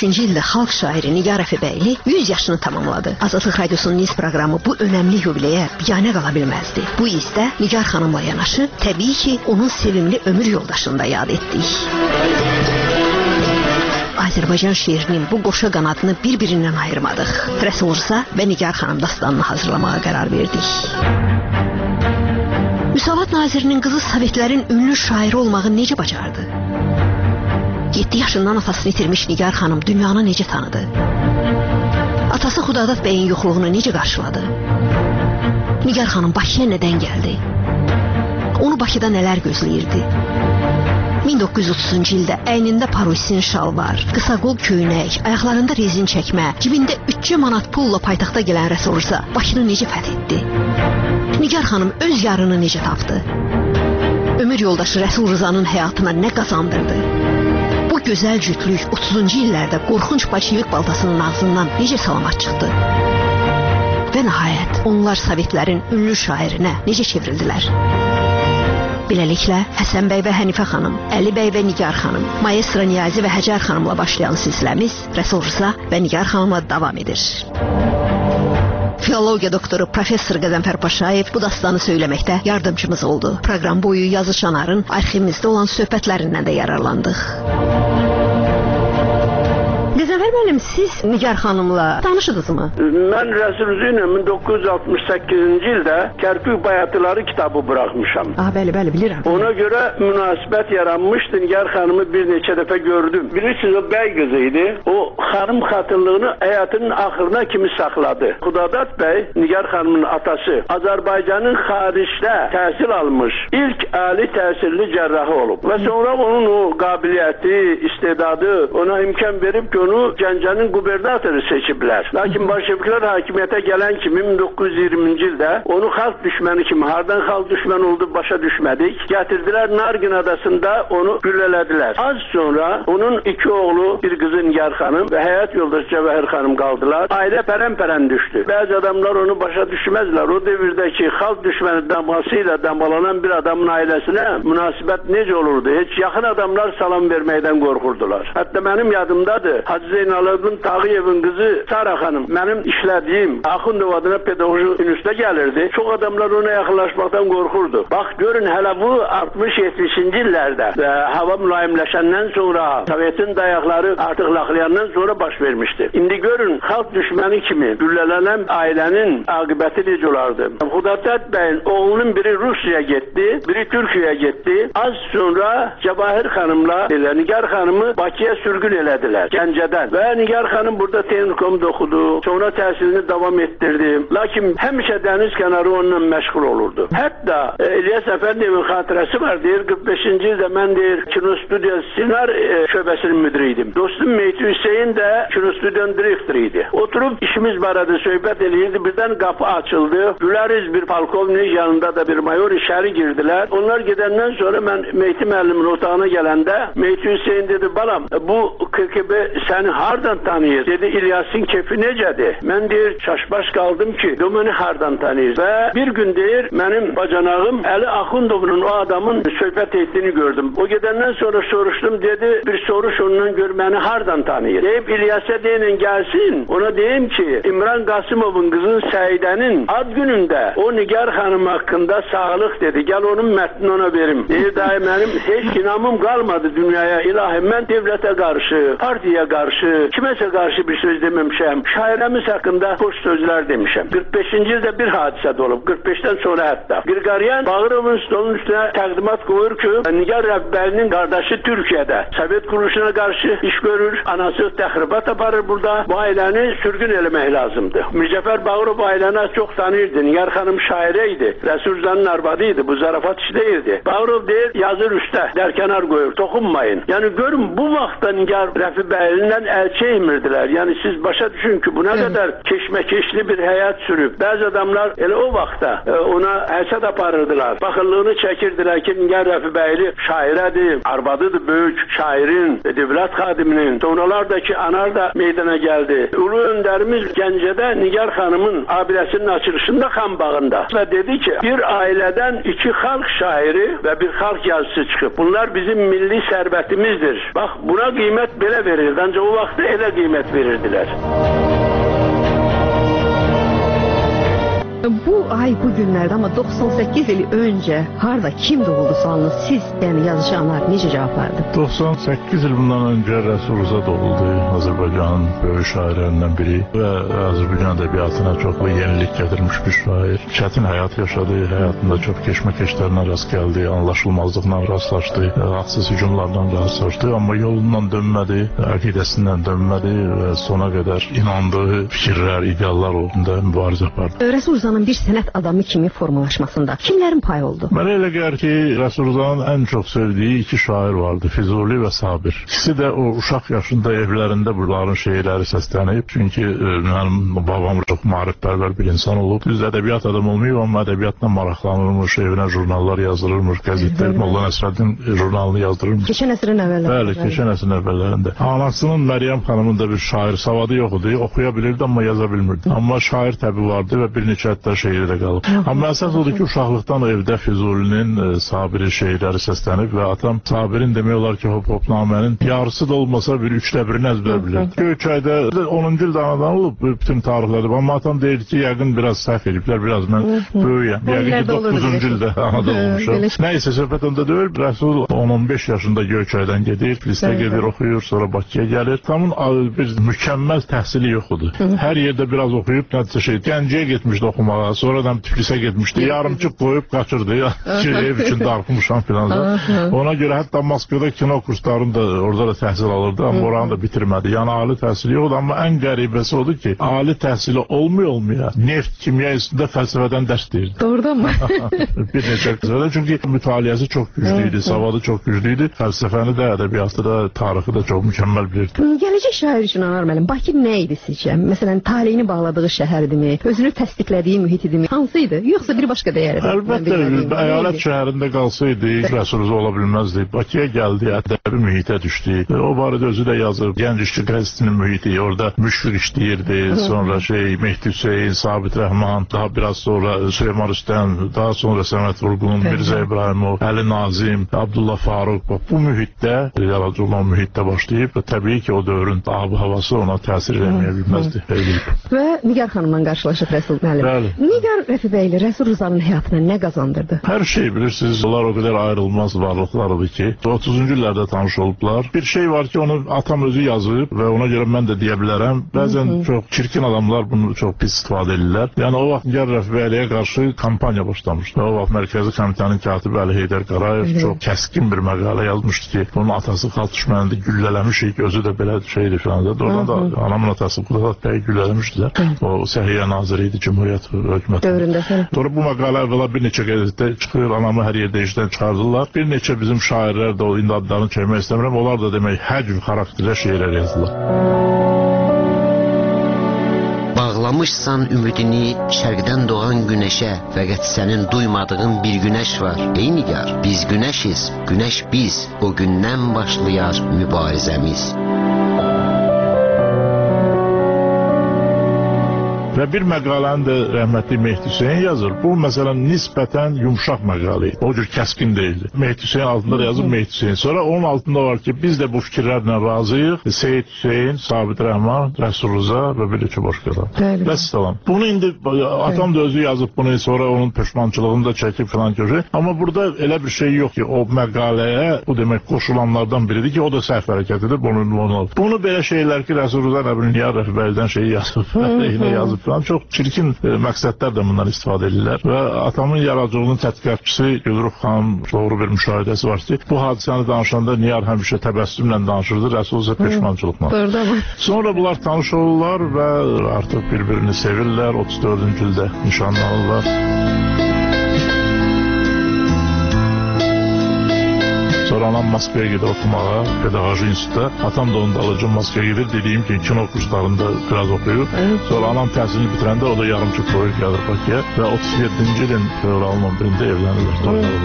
65-ci ildə xalq şairi Nigar Rəfibəyli 100 yaşını tamamladı. Azadlıq Radiosunun Niz proqramı bu önəmli yubileyə biganə qala bilməzdi. Bu izdə Nigar xanımla yanaşı, təbii ki, onun sevimli ömür yoldaşını da yad etdik. Azərbaycan şeirinin bu qoşa qanadını bir-birindən ayırmadıq. Rəsul Rza və Nigar xanım dastanını hazırlamağa qərar verdik. Müsavat Nazirinin qızı Sovetlərin ünlü şairi olmağı necə bacardı? 7 yaşından atasını itirmiş Nigar xanım dünyanı necə tanıdı? Atası Xudadat bəyin yoxluğunu necə qarşıladı? Nigar xanım Bakıya nədən gəldi? Onu Bakıda nələr gözləyirdi? 1930-cu ildə əynində parusin şalvar, qısa qol köynək, ayaqlarında rezin çəkmə, cibində 3 manat pulla paytaxta gələn Rəsul Rza Bakını necə fəth etdi? Nigar xanım öz yarını necə tapdı? Ömür yoldaşı Rəsul Rzanın həyatına nə qazandırdı? Bu gözəl cütlük 30-cu illərdə qorxunc Bolşevik baltasının ağzından necə salamat çıxdı? Və nəhayət onlar Sovetlərin ünlü şairinə necə çevrildilər? Beləliklə, Həsən bəy və Hənifə xanım, Əli bəy və Nigar xanım, Maestro Niyazi və Həcər xanımla başlayan silsiləmiz Rəsul Rza və Nigar xanımla davam edir. Filologiya doktoru Professor Qəzənfər Paşayev bu dastanı söyləməkdə yardımcımız oldu. Proqram boyu Yazı Çanarın arxivimizdə olan söhbətlərindən də yararlandıq. Qəzənfər müəllim, siz Nigar xanımla tanışdınızmı? Mən Rəsul Rza ilə 1968-ci ildə Kərkük Bayatıları kitabı buraxmışam. Bəli, bilirəm. Ona görə münasibət yaranmışdı. Nigar xanımı bir neçə dəfə gördüm. Bilirsiniz, o bəy qızı idi. O xanım xatırlığını həyatının axırına kimi saxladı. Xudadat bəy, Nigar xanımın atası, Azərbaycanın xaricdə təhsil almış ilk ali təhsilli cərrahı olub. Və sonra onun o qabiliyyəti, istedadı ona imkan verib ki, onu Gəncənin qubernatoru seçiblər. Lakin Bolşeviklər hakimiyyətə gələn kimi 1920-ci ildə onu xalq düşməni kimi, hardan xalq düşməni oldu başa düşmədik, gətirdilər Nargin adasında onu güllələdilər. Az sonra onun 2 oğlu, bir qızı Nigar xanım və həyat yoldaşı Cəvahir xanım qaldılar. Ailə pərən-pərən düşdü. Bəzi adamlar onu başa düşməzlər. O devirdəki xalq düşməni daması ilə damalanan bir adamın ailəsinə münasibət necə olurdu? Heç yaxın adamlar salam verməkdən qorxurdular. Hətta mənim yadımdadır. Hacı Zeynalabdin Tağıyevin qızı Sara xanım mənim işlədiyim Axundov adına pedagoji institutə gəlirdi. Çox adamlar ona yaxınlaşmaqdan qorxurdu. Bax görün, hələ bu 60-70-ci illərdə hava mülayimləşəndən sonra, Sovetin dayaqları artıq laxlayandan sonra baş vermişdi. İndi görün, xalq düşməni kimi güllələnən ailənin aqibəti necə olardı? Xudadat bəyin oğlunun biri Rusiyaya getdi, biri Türkiyəyə getdi. Az sonra Cəvahir xanımla Nigar xanımı Bakıya sürgün elədilər, Gəncədən. Və Nigar xanım burada Texnikumda oxudu, sonra təhsilini davam etdirdi. Lakin həmişə dəniz kənarı onunla məşğul olurdu. Hətta İlyas Əfəndiyevin xatirəsi var, deyir 45-ci ildə mən deyir kinostudiya sinar şöbəsinin müdiri idim. Dostum Meyti Hüseyin də kinostudiyanın direktoru idi. Oturub işimiz barədə söhbət eləyirdi, birdən qapı açıldı. Gülariz bir polkovnik, yanında da bir mayor içəri girdilər. Onlar gedəndən sonra mən Meyti müəllimin otağına gələndə Meyti Hüseyin dedi, balam bu KGB səni hardan tanıyır? Dedi, İlyas'ın kefi necədir? Mən deyir, çaşbaş qaldım ki, məni hardan tanıyır? Və bir gün deyir, mənim bacanağım Əli Axundovun o adamın söhbət etdiyini gördüm. O gedəndən sonra soruşdum, dedi, bir soruş ondan gör, məni hardan tanıyır? Deyib, İlyas'a deyin gəlsin, ona deyim ki, İmran Qasımovun qızın Səidənin ad günündə o Nigar xanım haqqında sağlıq dedi, gəl onun mətnini ona verim. Deyir, dayı, mənim heç inamım qalmadı dünyaya, ilahi, mən devlətə qarşı, partiyaya qarşı, kiməsə qarşı bir söz deməmişəm. Şairəmiz haqqında xoş sözlər demişəm. 45-ci ildə bir hadisə də olub, 45-dən sonra hətta. Qırqaryan Bağırovun stolunun üstünə təqdimat qoyur ki, Nigar Rəbbəlinin qardaşı Türkiyədə Sovet quruluşuna qarşı iş görür, anası təxribat aparır burada. Bu ailəni sürgün eləmək lazımdır. Mircəfər Bağırov ailəni çox tanıyırdı. Nigar xanım şairə idi. Rəsul Rza'nın arvadı idi. Bu zarafat işi deyirdi. Bağırov deyir, yazır üstə, dərkənar qoyur, toxunmayın. Yəni görün, bu vaxtda Nigar Rəfibəylindən əl çəkmirdilər. Yəni siz başa düşün ki, bu nə qədər keşməkeşli bir həyat sürüb. Bəzi adamlar elə o vaxtda ona həsəd aparırdılar. Baxıllığını çəkirdilər ki, Nigar Rəfibəyli şairədir, arvadıdır böyük şairin, dövlət xadiminin. Sonralar da ki, anar da meydana gəldi. Ulu öndərimiz Gəncədə Nigar xanımın abidəsinin açılışında Xan bağında və dedi ki, bir ailədən 2 xalq şairi və bir xalq yazısı çıxıb. Bunlar bizim milli sərvətimizdir. Bax, buna qiymət belə verildi. Ancaq o vaxtda elə qiymət verirdilər. Bu ay bu günlərdə, amma 98 il öncə harda kim doğuldu sualını siz, yəni yazışanlar necə cavab verdi? 98 il bundan öncə Rəsul Rza doğuldu. Azərbaycanın böyük şairlərindən biri və Azərbaycan ədəbiyyatına çoxlu yenilik gətirmiş bir şair. Çətin həyat yaşadı, həyatında çox keşməkeşlərlə rast gəldi, anlaşılmazlıqla rastlaşdı, haqsız hücumlarla rastlaşdı, amma yolundan dönmədi, əqidəsindən dönmədi və sona qədər inandığı fikirlər, ideallar uğrunda mübarizə apardı. Rəsul Rzanın bir sənət adamı kimi formalaşmasında kimlərin payı oldu? Mənə elə gəlir ki, Rəsul Rzanın ən çox sevdiyi iki şair vardı, Füzuli və Sabir. İkisi də o uşaq yaşında evlərində bunların şeirləri səslənib. Çünki mənim babam çox maarifpərvər bir insan olub. Düz ədəbiyyat adam olmayıb, amma ədəbiyyatla maraqlanırmış, evinə jurnallar yazılırmış, qəzetdə Molla Nəsrəddin jurnalını yazdırırmış. Keçən əsrin əvvəllərində. Bəli, keçən əsrin əvvəllərində. Anasının Məryəm xanımın da bir şair savadı yox idi, oxuya bilirdi, amma yaza bilmirdi. Amma şair təbi vardı və bir neçə hətta şeiri də qalıb. Amma əsas odur ki, uşaqlıqdan evdə Füzulinin, Sabirin şeirləri səslənib və atam Sabirin demək olar ki, hop-hopnamənin yarısı da olmasa bir 3/1-ni əzbər bilir. Göyçayda 10-cu ildə anadan olub bütün tarixlərdə. Amma atam deyir ki, yəqin biraz səhv ediblər, biraz mən böyüyəm. Yəqin ki, 9-cu ildə anadan olmuşam. Nəysə, söhbət onda deyil. Rəsul 10-15 yaşında Göyçaydan gedir, Tiflisdə gedir, oxuyur, sonra Bakıya gəlir. Tamın bir mükəmməl təhsili yox idi. Hər yerdə biraz oxuyub, nəticə Gəncəyə getmişdi oxumağa, sonradan Tiflisə getmişdi. Yarımçıq qoyub qaçırdı. Ev üçün darxmışam filan. Ona görə hətta Moskvada kino kurslarında orada da təhsil alırdı, amma oranı da bitirmədi. Yəni ali təhsili yoxdur, amma ən qəribəsi odur ki, ali təhsili olmaya neft, kimya üstündə fəlsəfədən dərs deyirdi. Doğrudan mı? Bir neçə fəlsəfədən, çünki mütaliəsi çox güclüydü, savadı çox güclüydü. Fəlsəfəni də, ədəbiyyatı da, tarixi də çox mükəmməl bilirdi. Gələcək şair üçün Anar müəllim, Bakı nə idi sizcə? Məsələn, taleyini bağladığı şəhərdimi, özünü təsdiqlədiyi mühit idimi? Hansıydı? Yoxsa bir başqa dəyəri? Əlbəttə, əyalət şəhərində qalsaydı, Rəsul Rza ola bilməzdi. Bakıya gəldi, ədəbi mühitə düşdü. O barədə özü də yazıb. Gənc İşçi qəzetinin mühiti, orada müşfiq işləyirdi. Sonra Mehdi Hüseyin, Sabit Rəhman, daha biraz sonra Süleyman Rüstəm, daha sonra Səməd Vurğun, Mirzə İbrahimov, Əli Nazim, Abdullah Faruk. Bu mühitdə, yaradıcı olan mühitdə başlayıb və təbii ki, o dövrün abi havası ona təsir eləməyə bilməzdi. Və Nigar xanımla qarşılaşıb Rəsul müəllim. Nigar Rəfibəyli Rəsul Rzanın həyatına nə qazandırdı? Hər şey bilirsiniz, onlar o qədər ayrılmaz varlıqlarıdır ki, 30-cu illərdə tanış olublar. Bir şey var ki, onu atam özü yazıb və ona görə mən də deyə bilərəm. Bəzən çox çirkin adamlar bunu çox pis istifadə edirlər. Yəni o vaxt Nigar Rəfibəyliyə qarşı kampaniya başlamışdı. O vaxt Mərkəzi Komitənin katibi Əli Heydər Qarayev çox kəskin bir məqalə yazmışdı ki, onun atası xalq düşmənində güllələmişik, özü də belə şeydir filan. Oradan da anamın atası Qudadat bəyi güllələmişdilər. O Səhiyyə naziri idi, Cümhuriyyət hökuməti. Sonra bu məqalə əvvəla bir neçə qəzetdə çıxır, anamı hər yerdə işdən çıxardılar. Bir neçə bizim şairlər də o indi adlarını çəkmək istəmirəm. Onlar da demək həcv xarakterli şeirlər yazdılar. Bağlamışsan ümidini şərqdən doğan günəşə, fəqət sənin duymadığın bir günəş var. Ey Nigar, biz günəşiz, günəş biz, o gündən başlayar mübarizəmiz. Və bir məqaləni də rəhmətli Mehdi Hüseyin yazır. Bu məsələn nisbətən yumşaq məqalə idi. O cür kəskin deyildi. Mehdi Hüseyin altında da yazıb Mehdi Hüseyin. Sonra onun altında var ki, biz də bu fikirlərlə razıyıq. Seyid Hüseyin, Sabit Rəhman, Rəsul Rza və bir neçə başqalar. Vəssalam. Bunu indi atam da özü yazıb bunu, sonra onun peşmançılığını da çəkib filan görür. Amma burada elə bir şey yox ki, o məqaləyə bu demək qoşulanlardan biridir ki, o da səhv hərəkətidir. Bunu belə şeylər ki, Rəsul Rza Nigar Rəfibəylidən şeyi yazıb, eyni yazıb. Çox çirkin məqsədlər də bundan istifadə edirlər və atamın yaradıcılığının tədqiqatçısı Gülrux xanım doğru bir müşahidəsi var ki, bu hadisəni danışanda Nigar həmişə təbəssümlə danışırdı, Rəsul isə peşmançılıqla. Sonra bunlar tanış olurlar və artıq bir-birini sevirlər, 34-cü ildə nişanlanırlar. Sonra anam Moskvaya gedir oxumağa, pedaqoji institutda. Atam da onun dalıcı Moskvaya gedir. Dediyim ki, kino kurslarında biraz oxuyur. Sonra anam təhsilini bitirəndə o da yarımçıq qoyub gəlir Bakıya və 37-ci ilin fevralın 11-də evlənirlər.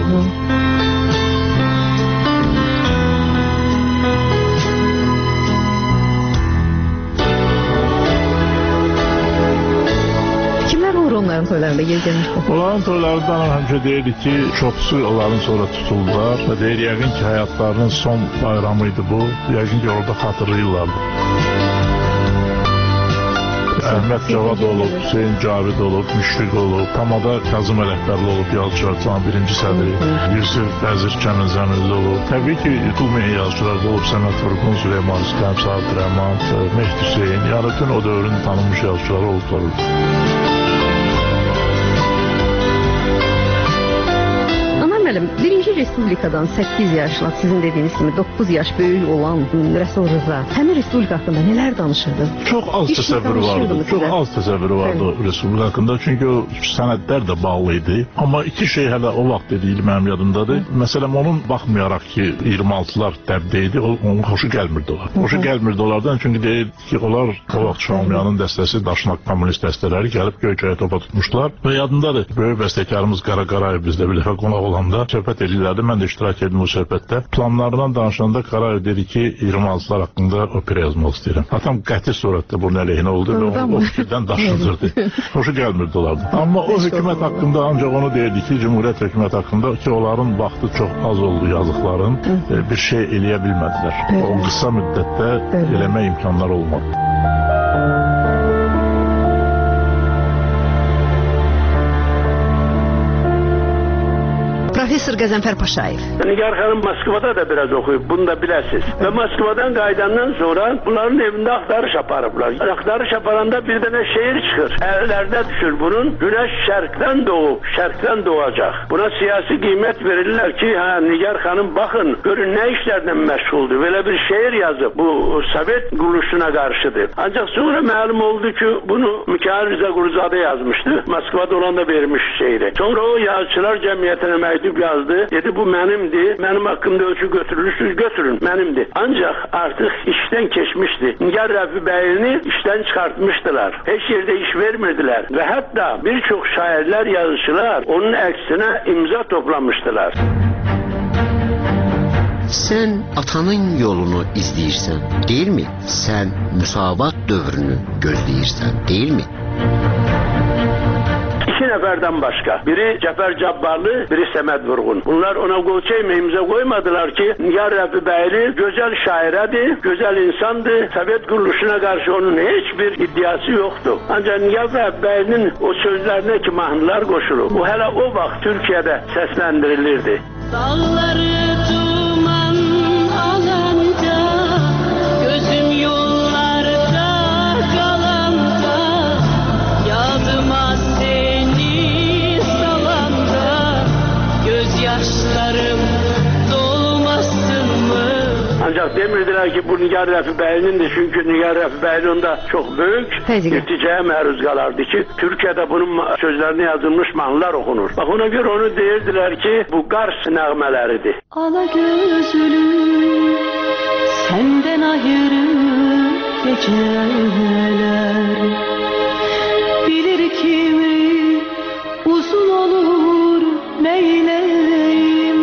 Onların toylarında gezdirmişdi. Onların toylarından həmişə deyirdi ki, çoxsu onların sonra tutuldular və deyir, yəqin ki, həyatlarının son bayramıydı bu. Yəqin ki, orada xatırlayırlardı. Əhməd Cavad olub, Hüseyin Cavid olub, Müşfiq olub, Tamada Kazım Ələkbərli olub, yazıçılardan birinci sədri, Yusuf Vəzir Kəmin Zəmilli olub. Təbii ki, tutulmayan yazıçılar olub, Səməd Vurğun, Süleyman İskəm, Sabit Rəhman, Mehdi Hüseyin, yəni bütün o dövrün tanınmış yazıçıları olublar. Birinci Respublikadan 8 yaşla, sizin dediyiniz kimi 9 yaş böyük olan Rəsul Rza həmin Respublika haqqında nələr danışırdı? Çox az təsəvvürü vardı. Çox az təsəvvürü vardı Respublika haqqında. Çünki o sənədlər də bağlı idi. Amma iki şey hələ o vaxt dediyi mənim yadımdadır. Məsələn, onun baxmayaraq ki, 26'lar dəbdə idi, onun xoşu gəlmirdi onlar. Xoşu gəlmirdi onlardan, çünki deyirdi ki, onlar o vaxt Şamiyanın dəstəsi, Daşnak komünist dəstələri gəlib Göyçaya topa tutmuşlar. Və yadındadır, böyük bəstəkarımız Qara Qarayev bizdə bir dəfə qonaq olanda söhbət edirlərdi. Mən də iştirak edim o söhbətdə. Planlarından danışanda Qarayev dedi ki, 26'lar haqqında opera yazmaq istəyirəm. Atam qəti surətdə bunun əleyhinə oldu və o fikirdən daşındırdı. Xoşu gəlmirdi onlardan. Amma o hökumət haqqında ancaq onu deyirdi ki, Cumhuriyyət hökuməti haqqında ki, onların vaxtı çox az oldu yazıqların, bir şey eləyə bilmədilər. O qısa müddətdə eləmə imkanları olmadı. Profesör Qəzənfər Paşayev. Nigar xanım Moskvada da biraz okuyup, bunu da biləsiz. Ve Moskvadan qaydandan sonra bunların evinde aktarış aparıblar. Aktarış aparanda bir tane şehir çıkır. Ellerde düşür bunun. Güneş şərqdən doğup, şərqdən doğacak. Buna siyasi kıymet verirler ki, Nigar xanım bakın, görün ne işlerden meşguldür. Böyle bir şehir yazıp, bu Sovet kuruluşuna karşıdır. Ancak sonra malum oldu ki, bunu Mikhail Rıza Guruzadə yazmıştı. Moskvada olan da vermiş şehri. Sonra o yazıçılar cemiyetine mektup yazdı. Dedi bu benimdi. Benim hakkımda ölçü götürülürsünüz, götürün. Benimdi. Ancak artık işten geçmişti. Nigar Rəfi bəyini işten çıkartmıştılar. Hiç yerde iş vermediler. Ve hatta birçok şairler, yazıcılar onun aksine imza toplamıştılar. Sen atanın yolunu izləyirsən, değil mi? Sen müsavat dövrünü gözləyirsən, değil mi? İki neferden başka. Biri Cəfər Cabbarlı, biri Səməd Vurğun. Bunlar ona qol çəkmə, imza koymadılar ki, Nigar Rəfi bəyli güzel şairədir, güzel insandı. Sovet kuruluşuna karşı onun hiçbir iddiası yoktu. Ancak Nigar Rəfi bəylinin o sözlerine ki mahnılar koşulur. Bu hele o vaxt Türkiye'de seslendirilirdi. Dağları duman alanda, gözüm yollarda kalanda, yadıma seni salanda, gözyaşlarım dolmasın mı? Ancak demirdiler ki bu Nigar Rəfi bəylinin, çünkü Nigar Rəfi bəyli onda çok büyük irticaya məruz qalardı ki, Türkiye'de bunun sözlerine yazılmış mahnılar okunur. Bak ona göre onu deyirdiler ki bu Qars nəğmələridir. Ala gözlüm senden ayrı geceler, bilir kimi uzun olur neyleyim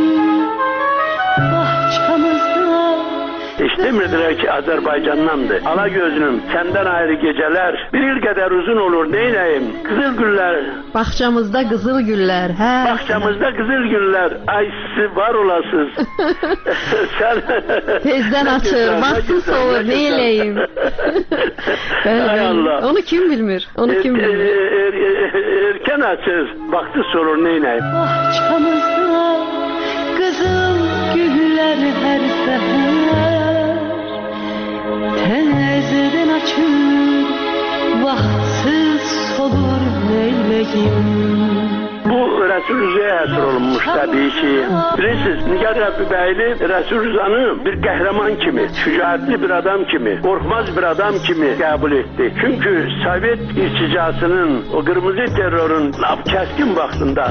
bahçamızda. Hiç demirdiler ki Azerbaycan'dandı. Ala gözlüm senden ayrı geceler bir il kadar uzun olur neyleyim. Kızıl güller. Bahçamızda qızıl güllər, hə. Bahçamızda kızıl güller. Ay sizi var olasınız. Sen Tezdən açır, vaxtsız olur, nə eləyim? Hay Allah. Onu kim bilmir? Onu kim bilmir? Erken açır, vaxtsız olur neyleyim. Bahçamızda kızıl güller her seher, tezden açır, vaktsiz solur neyleyim. Bu Resul Rıza'ya əsr olunmuş tabii ki. Bilirsiniz, Nigar Rəfi bəyli Resul Rıza'nı bir qəhrəman kimi, şücaətli bir adam kimi, qorxmaz bir adam kimi qəbul etdi. Çünkü Sovet irticasının, o kırmızı terörün laf kəskin vaxtında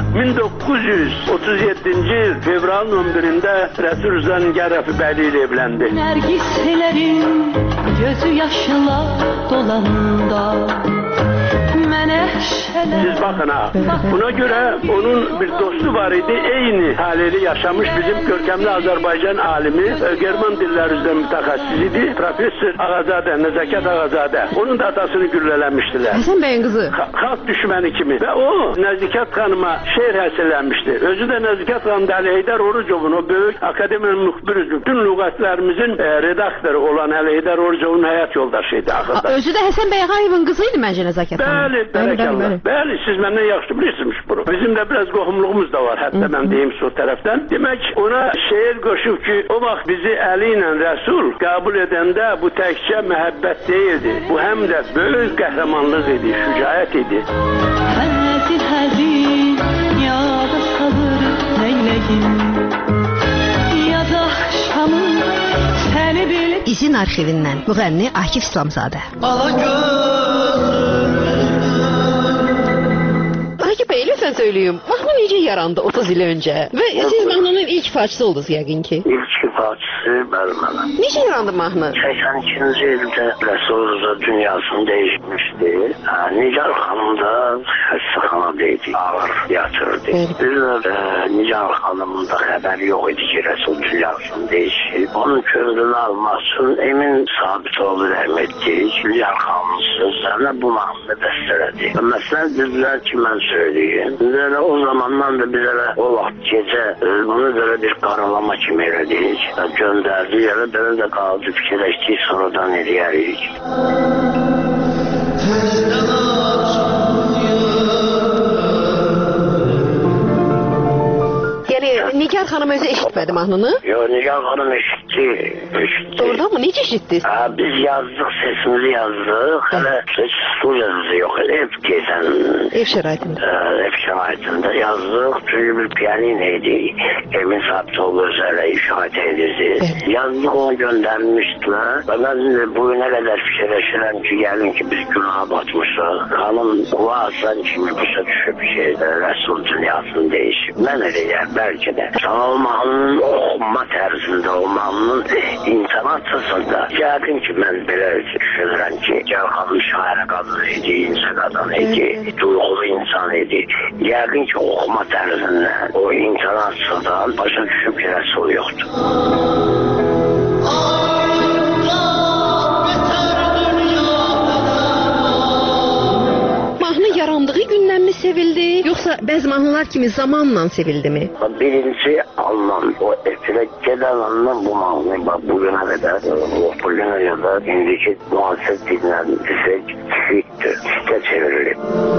1937 yıl fevralın 11'inde Resul Rıza Nigar Rəfi bəyli ile evlendi. Nergislerin gözü yaşla dolanda, menekşe Siz bakın ha. Buna göre onun bir dostu var idi. Eyni haliyle yaşamış bizim görkemli Azerbaycan alimi. German diller üzerinde mütehassıs idi. Profesör Ağazade, Nezaket Ağazade. Onun da atasını güllelemiştiler. Hasan Bey'in kızı. Halk düşməni kimi. Və o Nəzikat xanıma şeir həsələnmişdi. Özü də Nəzikat xanım Əli Heydər Orucovun, o böyük akademiyanın müxbiri, bütün lüğətlərimizin redaktoru olan Əli Heydər Orucovun həyat yoldaşı idi axırda. Özü də Həsən Bəy Ağayevin qızı idi məncə Nəzakət xanım. Bəli, bəli, siz məndən yaxşı bilirsiniz bunu. Bizim də biraz qohumluğumuz da var, hətta mən deyim o tərəfdən. Demək, ona şeir qoşub ki, o vaxt bizi Əli ilə Rəsul qəbul edəndə bu təkcə məhəbbət deyildi. Bu həm də böyük qəhrəmanlıq idi, şücaət idi. Həzin yada salır neyləyim, yaz axşamı səni bilib. İzin arxivindən müğənni Akif İslamzadə. Akif Bey, lütfen söyleyeyim. Mahnı necə yarandı 30 il öncə? Və siz mahnının ilk ifaçısı oldunuz yəqin ki. İlk ifaçısı mənim. Necə yarandı mahnı? 82-ci ildə Rəsul Rıza dünyasını dəyişmişdi. Nigar xanım da xəstəxanada idi, ağır yatırdı. Bir də Nigar xanımın da xəbəri yox idi ki, Rəsul dünyasını dəyişib. Onun kövrünü almaq üçün Emin Sabitoğlu rəhmətli Nigar xanımın sözlərinə bu mahnını bəstələdi. Məsələn, dedilər ki, mən söyleyeyim. Bizə o zamandan da bizə o vaxt gecə bunu böyle bir qaralama kimi elədik. Göndərdi, elə belə də qaldı, fikirləşdik, sonradan eləyərik. Yani Nigar Hanım özü eşitmedi mahnını? Yok, Nigar Hanım eşitti. Doğrudan mı? Necə eşittiniz? Biz yazdık, sesimizi yazdık. Hele hiç studiyamız yok. Ev gezen. Ev şəraitində. Ev şəraitində yazdık. Çünkü bir piyanineydi. Emin Sabitoğlu özələ işaret edirdi. Yazdık, onu göndermiştiler. Ve ben bugüne kadar fikirleşirəm ki, gelin ki biz günaha batmışız. Hanım kulağı kimi başa düşüp Resul dünyasını değişip. Ben öyle yer belki de. Sana o mahnının okunma terzinde, o mahnının intonasyasında yəqin ki, mən belə düşünürəm ki, Cevhanım şairə qadın idi, insə qadın idi, duyğulu insan idi. Yəqin ki, oxuma tərzindən, o intonasiyadan başa düşüb ki, Resul yoxdur. Yarandığı gündən mi sevildi, yoxsa bəzi mahnılar kimi zamanla sevildi mi? Birinci anlam, o efire gelen anlam bu mahnı. Bak bugüne kadar, bugüne kadar indiki muhaseb dinlen tüfek, tüfektir, tüfekte çevrilir.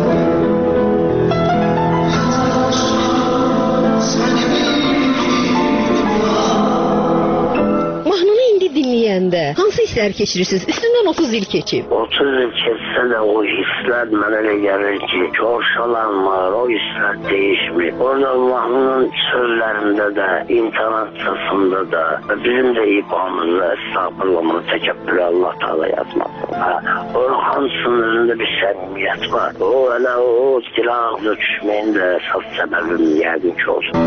Dinləyəndə hansı hisslər keçirirsiniz? Üstündən 30 il keçib. 30 il keçsə də o hisslər mənə elə gəlir ki, coşalanmır, o hisslər değişmir. Orada Allah'ın sözlərində də, intonasiyasında da, bizim də ibamızda, estağfurullah, təkəbbürü Allah Teala yazmasın. Onun hamısının özündə bir səmimiyyət var. O, elə o dilə ağzına düşməyin də əsas səbəbim yəqin ki olsun.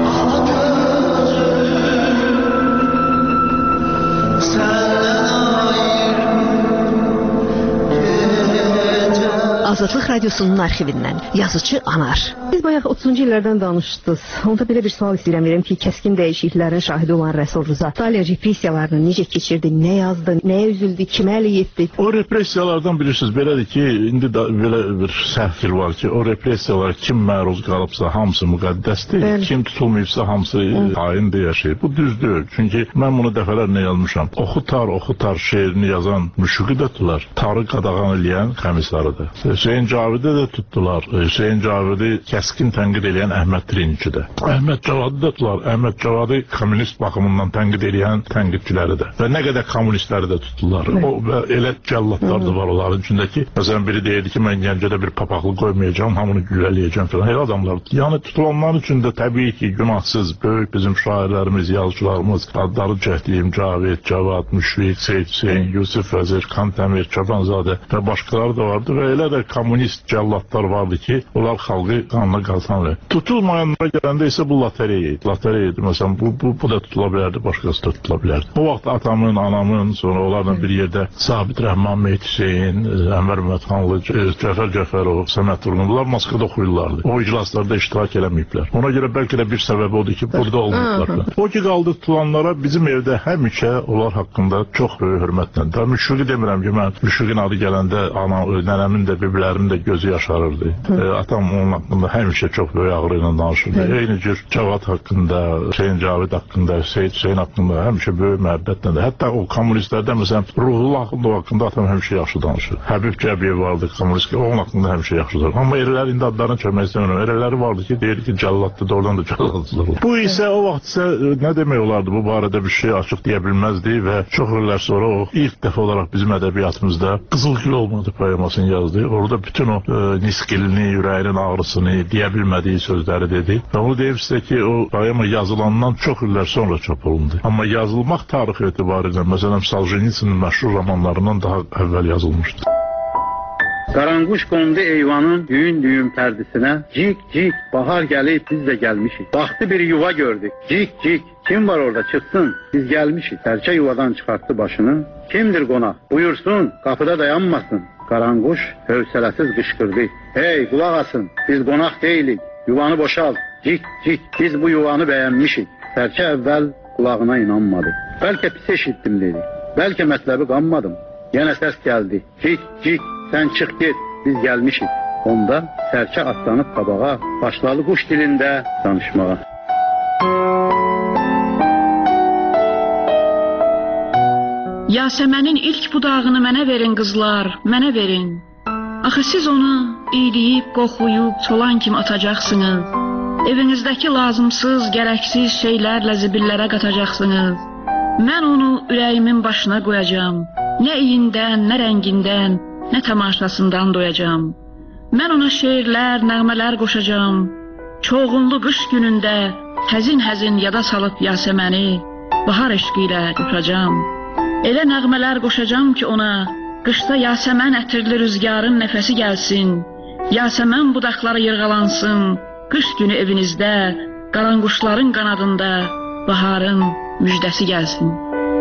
Azadlıq Radiosunun arxivindən yazıcı Anar. Siz bayaq 30-cu illərdən danışdınız. Onda belə bir sual istəyirəm verim ki, kəskin dəyişikliklərin şahidi olan Rəsul Rıza İtaliya repressiyalarını necə keçirdi, nə yazdı, nəyə üzüldü, kimə əleyh etdi? O repressiyalardan bilirsiniz, belədir ki, indi də belə bir səhvdir var ki, o repressiyalar kim məruz qalıbsa hamısı müqəddəsdir, kim tutulmayıbsa hamısı haindir, yaşayır. Bu düzdür. Çünki mən bunu dəfələrlə yazmışam. Oxutar şeirini yazan müşüqi də tutdular. Tarı qadağan eləyən Xəmisarıdır. Hüseyin Cavidi də tutdular. Hüseyin Cavidi kəskin tənqid eləyən Əhməd Trinci də. Əhməd Cavadi də tutdular. Əhməd Cavadi kommunist baxımından tənqid eləyən tənqidçiləri də. Və nə qədər kommunistləri də tutdular. O elə cəllatlar da var onların içindəki. Məsələn, biri deyirdi ki, mən Gəncədə bir papaqlı qoymayacağım, hamını güllələyəcəm falan. Elə adamlar. Yəni tutulanların içində təbii ki, günahsız böyük bizim şairlərimiz, yazıcılarımız, adları çəkdiyim Cavid, Cavad, Müşfiq, Seyid Hüseyin, Yusuf Vəzir, Kantəmir, Çobanzadə və başqaları da vardı və elə də kommunist cəllatlar vardı ki, onlar xalqı qanına qaltanlar. Tutulmayanlara gələndə isə bu lotereya idi. Lotereya idi. Məsələn, bu da tutula bilərdi, başqası da tutula bilərdi. O vaxt atamın, anamın, sonra onlarla bir yerdə Sabit Rəhman, Mehdi Hüseyin, Ənvər Məhmədxanlı, Cəfər Cəfərov, Səməd Turğun, bunlar Moskvada oxuyurlardı. O iclaslarda iştirak eləməyiblər. Ona görə bəlkə də bir səbəbi odur ki, burada olmayıblar. O ki, qaldı tutulanlara bizim evdə həmişə onlar haqqında çox böyük hörmətlə. Müşfiqi demirəm ki, mən Müşfiqin adı gələndə nənəmin də, biblərimin də gözü yaşarırdı. Atam onun haqqında həmişə çox böyük ağrı ilə danışırdı. Eyni cür Cavad haqqında, Hüseyin Cavid haqqında, Hüseyin haqqında həmişə böyük məhəbbətlə də. Hətta o kommunistlərdə, məsələn, Ruhullah haqqında atam həmişə yaxşı danışır. Həbib Cəbiyev vardı, kommunist, onun haqqında həmişə yaxşı danışır. Amma erlər indi adlarını çəkmək istəmirəm. Erləri vardı ki, deyir ki, cəllatdır, doğrudan da cəllatçılar olur. Bu isə o vaxt isə nə demək olardı, bu barədə bir şey açıq deyə bilməzdi və çox illər sonra o ilk dəfə olaraq bizim ədəbiyyatımızda Qızılgül olmadı poemasını yazdı. Orada bütün o niskilini, ürəyinin ağrısını, deyə bilmədiyi sözləri dedi. Və onu deyib sizə ki, o poema yazılandan çox illər sonra çap olundu. Amma yazılmaq tarixi etibarilə, məsələn, Soljenitsinin məşhur romanlarından daha əvvəl yazılmışdı. Qaranquş qondu eyvanın düyün pərdisinə. Cik cik, bahar gəlib, biz də gəlmişik. Baxdı bir yuva gördük. Cik cik, kim var orada, çıxsın, biz gəlmişik. Sərçə yuvadan çıxartdı başını. Kimdir qonaq? Buyursun, qapıda dayanmasın. Qaranquş hövsələsiz qışqırdı. Hey, qulaq asın, biz qonaq deyilik. Yuvanı boşalt. Cik cik, biz bu yuvanı bəyənmişik. Sərçə əvvəl qulağına inanmadı. Bəlkə pis eşitdim dedi. Bəlkə mətləbi qanmadım. Yenə səs gəldi. Cik cik, sən çıx get, biz gəlmişik. Onda sərçə atlanıb qabağa, başladı quş dilində danışmağa. Yasəmənin ilk budağını mənə verin qızlar, mənə verin. Axı siz onu iyləyib, qoxuyub, çolan kimi atacaqsınız. Evinizdəki lazımsız, gərəksiz şeylərlə zibillərə qatacaqsınız. Mən onu ürəyimin başına qoyacam. Nə iyindən, nə rəngindən, nə tamaşasından doyacam. Mən ona şeirlər, nəğmələr qoşacam. Çoğunlu qış günündə həzin-həzin yada salıb Yasəməni bahar eşqi ilə coşacam. Elə nəğmələr qoşacam ki ona, qışda Yasəmən ətirli rüzgarın nəfəsi gəlsin. Yasəmən budaqları yırğalansın. Qış günü evinizdə, qaranquşların qanadında baharın müjdəsi gəlsin.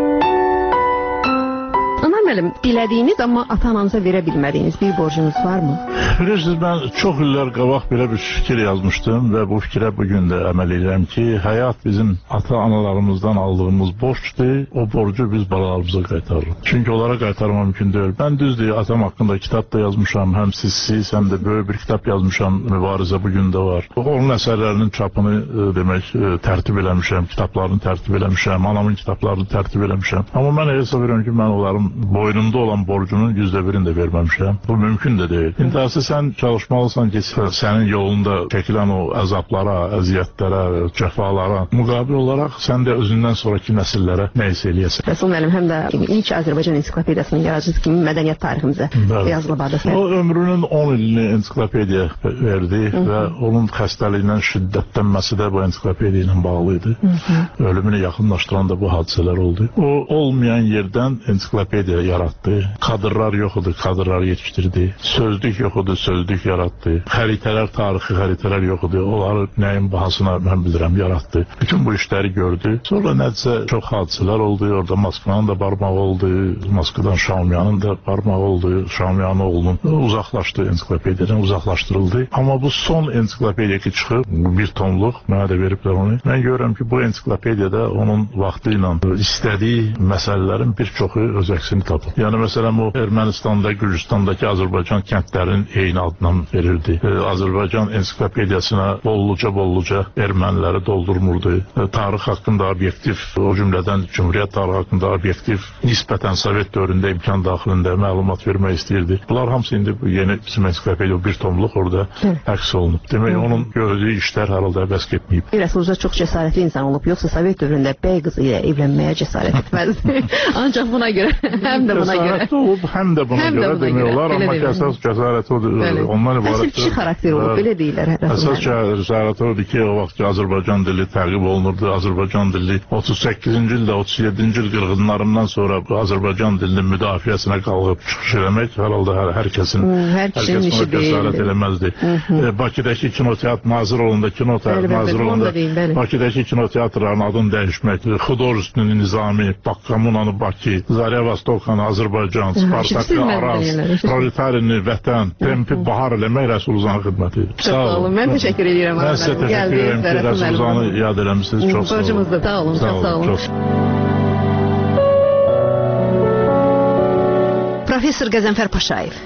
Müəllim, dilədiyiniz, amma ata-ananıza verə bilmədiyiniz bir borcunuz varmı? Bilirsiniz, mən çox illər qabaq belə bir fikir yazmışdım və bu fikrə bugün də əməl edirəm ki, həyat bizim ata-analarımızdan aldığımız borcdur, o borcu biz balalarımıza qaytarırıq. Çünki onlara qaytarma mümkün deyil. Mən düzdür, atam haqqında kitab da yazmışam, həm siz, həm də böyük bir kitab yazmışam, mübarizə bugün də var. Onun əsərlərinin çapını demək tərtib eləmişəm, kitablarını tərtib eləmişəm, anamın kitablarını tərtib eləmişəm. Amma mən hesab edirəm ki, mən onların boynumda olan borcunun %1'ini də verməmişəm. Bu mümkün də deyil. İntihası sən çalışmalısan ki, sənin yolunda çəkilən o əzablara, əziyyətlərə, cəfalara müqabil olaraq sən də özündən sonraki nəsillərə nə isə eləyəsən. Rəsul müəllim, həm də ilk Azərbaycan ensiklopediyasının yaradıcısı kimi mədəniyyət tariximizə yazılıb adı. O ömrünün 10 ilini ensiklopediya verdi və onun xəstəliyindən şiddətlənməsi də bu ensiklopediya ilə bağlı idi. Ölümünü yaxınlaşdıran da bu hadisələr oldu. O olmayan yerdən ensiklopediya yaratdı. Kadrlar yox idi, kadrlar yetişdirdi. Sözlük yox idi, sözlük yaratdı. Xəritələr, tarixi xəritələr yox idi. Onları nəyin bahasına mən bilirəm yaratdı. Bütün bu işləri gördü. Sonra nəticə çox hadisələr oldu. Orada Moskvanın da barmağı oldu. Moskvadan Şamyanın da barmağı oldu. Şamyanın oğlunun uzaqlaşdı, ensiklopediyadan uzaqlaşdırıldı. Amma bu son ensiklopediya ki çıxıb, bir tomluq, mənə də veriblər onu. Mən görürəm ki, bu ensiklopediyada onun vaxtı ilə istədiyi məsələlərin bir çoxu öz əksini tapır. Yəni, məsələn, o Ermənistanda, Gürcüstandakı Azərbaycan kəndlərinin eyni adından verirdi. Azərbaycan ensiklopediyasına bolluca erməniləri doldurmurdu. Tarix haqqında obyektiv, o cümlədən Cumhuriyyət tarixi haqqında obyektiv, nisbətən Sovet dövründə imkan daxilində məlumat vermək istəyirdi. Bunlar hamısı indi bu yeni bizim ensiklopediya, bir tomluq orada əks olunub. Demək, onun gördüyü işlər herhalde bəs getməyib. Rəsulca çox cəsarətli insan olub, yoxsa Sovet dövründə bəy qızı ilə evlənməyə cəsarət etməzdi. Ancaq buna görə həm Həm də buna görə. Həm də buna görə demək olar, amma əsas cəsarət ondan ibarətdir. Əsl kişi xarakteri olub, belə deyirlər. Əsas cəsarət odur ki, o vaxt ki, Azərbaycan dili təqib olunurdu. Azərbaycan dili 38-ci ildə, 37-ci il qırğınlarından sonra Azərbaycan dilinin müdafiəsinə qalıb çıxış eləmək herhalde hər kəsin cəsarət eləməzdi. Bakıdakı kinoteatr nazir olanda, Bakıdakı kinoteatrların adını dəyişmək, Xudorüstünün Nizami, Bakkamunanı Bakı, Zarya Vostokanı Azərbaycan, Spartakı Araz, Proletarini Vətən, Tempi Bahar eləmək Rəsulzanın xidmətidir. Sağ olun, mən təşəkkür edirəm. Mən sizə təşəkkür edirəm ki, Rəsulzanı yad eləmişsiniz. Çox sağ olun. Sağ olun, çox sağ olun. Professor Qəzənfər Paşayev.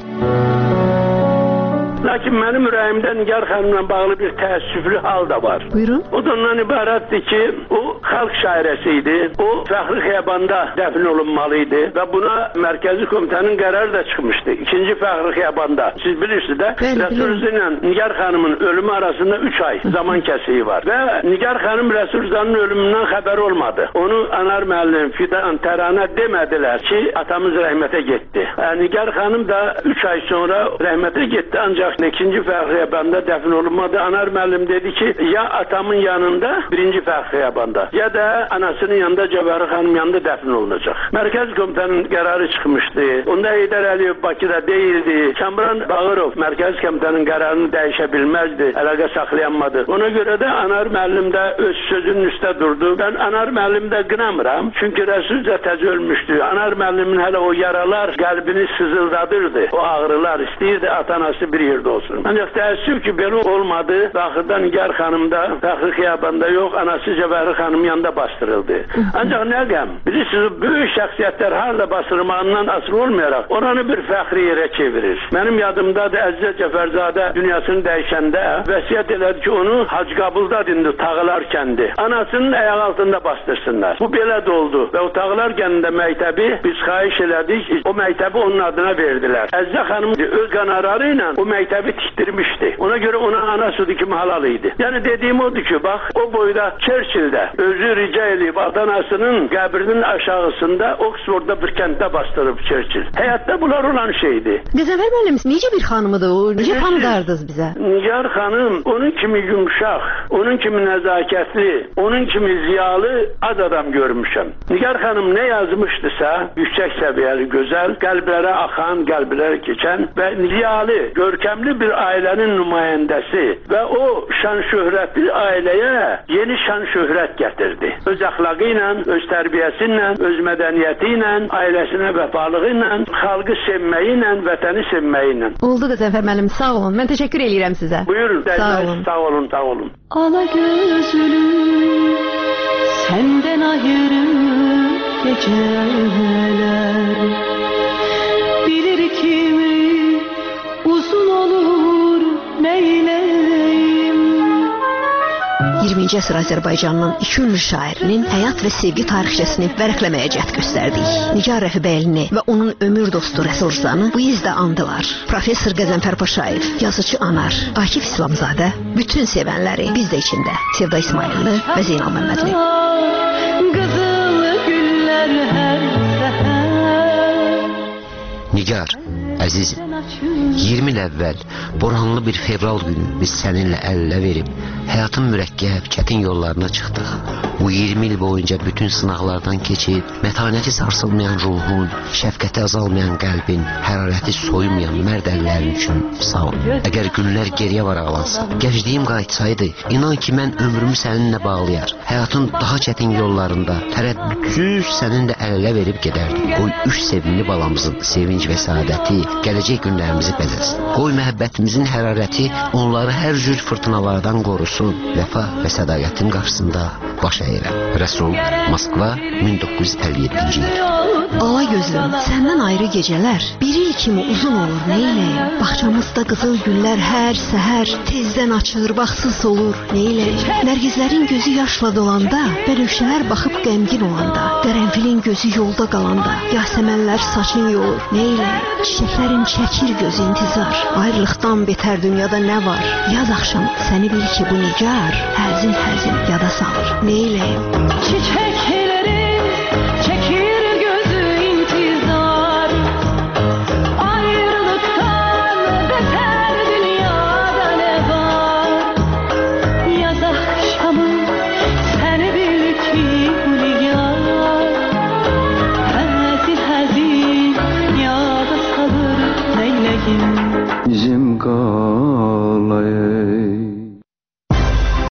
Lakin mənim ürəyimdə Nigar xanımla bağlı bir təəssüflü hal da var. Buyurun. O da ondan ibarətdir ki, o xalq şairəsi idi. O Fəxri Xiyabanda dəfn olunmalıydı və buna Mərkəzi Komitənin qərarı da çıxmışdı. İkinci Fəxri Xiyabanda. Siz bilirsiniz də, Rəsulzə ilə Nigar xanımın ölümü arasında 3 ay zaman kəsiyi var. Və Nigar xanım Rəsulzənin ölümündən xəbəri olmadı. Onu Anar müəllim, Fidan, Təranə demədilər ki, atamız rəhmətə getdi. Nigar xanım da 3 ay sonra rəhmətə getdi, ancaq ikinci Fəxri Xiyabanda dəfn olunmadı. Anar müəllim dedi ki, ya atamın yanında birinci Fəxri Xiyabanda, ya da anasının yanında Cəvahir xanım yanında dəfn olunacaq. Mərkəzi Komitənin qərarı çıxmışdı. Onda Heydər Əliyev Bakıda deyildi. Kamran Bağırov Mərkəzi Komitənin qərarını dəyişə bilməzdi. Əlaqə saxlayanmadı. Ona görə də Anar müəllim də öz sözünün üstə durdu. Ben Anar müəllim də qınamıram. Çünki Rəsulzə təzə ölmüşdü. Anar müəllimin hələ o yaralar qəlbini sızıldadırdı. O ağrılar istəyirdi atanası bir yerdə olsun. Ancaq təəssüf ki, belə olmadı. Axırda Nigar xanım da Fəxri Xiyabanda yox, anası Cəvahir xanım yanında bastırıldı. Ancaq nə qəm? Bilirsiniz, böyük şəxsiyyətlər harda bastırmağından asılı olmayaraq oranı bir fəxri yerə çevirir. Mənim yadımdadır, Əzizə Cəfərzadə dünyasını dəyişəndə vəsiyyət elədi ki, onu Hacıqabulda dindi, Tağılar kəndi. Anasının ayaq altında bastırsınlar. Bu belə də oldu və o Tağılar kəndində məktəbi biz xahiş elədik, o məktəbi onun adına verdilər. Əzizə xanım öz qanarları ilə o məktəbi tikdirmişdi. Ona görə ona ana südü kimi halal idi. Yəni dediyim odur ki, bax, o boyda Churchill-də özü rica edib adanasının qəbrinin aşağısında Oxfordda bir kənddə bastırıb Churchill. Həyatda bunlar olan şeydi. Qəzənfər müəllim, necə bir xanımıdır o? Necə tanıdardınız bizə? Nigar xanım onun kimi yumşaq, onun kimi nəzakətli, onun kimi ziyalı az adam görmüşəm. Nigar xanım nə yazmışdısa, yüksək səviyyəli, gözəl, qəlblərə axan, qəlblərə keçən və ziyalı, görkəmli bir ailənin nümayəndəsi və o şan-şöhrətli ailəyə yeni şan-şöhrət gətirdi. Öz əxlaqı ilə, öz tərbiyəsi ilə, öz mədəniyyəti ilə, ailəsinə vəfalığı ilə, xalqı sevməyi ilə, vətəni sevməyi ilə. Oldu Qəzənfər müəllim, sağ olun. Mən təşəkkür edirəm sizə. Buyurun, sağ olun. Sağ olun, sağ olun. Ala gözlü senden ayrı geceler bilir kimi uzun olur neyleyim. 20-ci əsr Azərbaycanının iki ünlü şairinin həyat və sevgi tarixçəsini vərəqləməyə cəhd göstərdik. Nigar Rəfibəylini və onun ömür dostu Rəsulzanı bu izdə andılar. Professor Qəzənfər Paşayev, yazıcı Anar, Akif İslamzadə, bütün sevənləri biz də içində Sevda İsmailli və Zeynal Məmmədli. Qızıl güller hər səhər. Nigar, əzizim, 20 il əvvəl boranlı bir fevral günü biz səninlə əl-ələ verib həyatın mürəkkəb, çətin yollarına çıxdıq. Bu 20 il boyunca bütün sınaqlardan keçib, mətanəti sarsılmayan ruhun, şəfqəti azalmayan qəlbin, hərarəti soyumayan mərd əllərin üçün sağ ol. Əgər günlər geriyə varaqlansa, gəncliyim qayıtsaydı, inan ki, mən ömrümü səninlə bağlayar. Həyatın daha çətin yollarında tərəddüdsüz səninlə əl-ələ verib gedərdim. Qoy 3 sevimli balamızın sevinc və saadəti gələcək günlərimizi bəzəsin. Qoy məhəbbətimizin hərarəti onları hər cür fırtınalardan qorusun. Vəfa və sədaqətin qarşısında baş əyirəm. Rəsul, Moskva, 1957-ci il. Ala gözlüm, səndən ayrı gecələr bir il kimi uzun olur, neyləyim? Baxçamızda qızıl güllər hər səhər tezdən açılır, baxsız olur, neyləyim? Nərgizlərin gözü yaşla dolanda, bənövşələr baxıb qəmgin olanda, qərənfilin gözü yolda qalanda, yasəmənlər saçın yolur, neyləyim? Çiçəklərin çəkir gözü intizar, ayrılıqdan betər dünyada nə var? Yaz axşam səni bil ki, bu Nigar həzin-həzin yada salır, neyləyim? Çiçək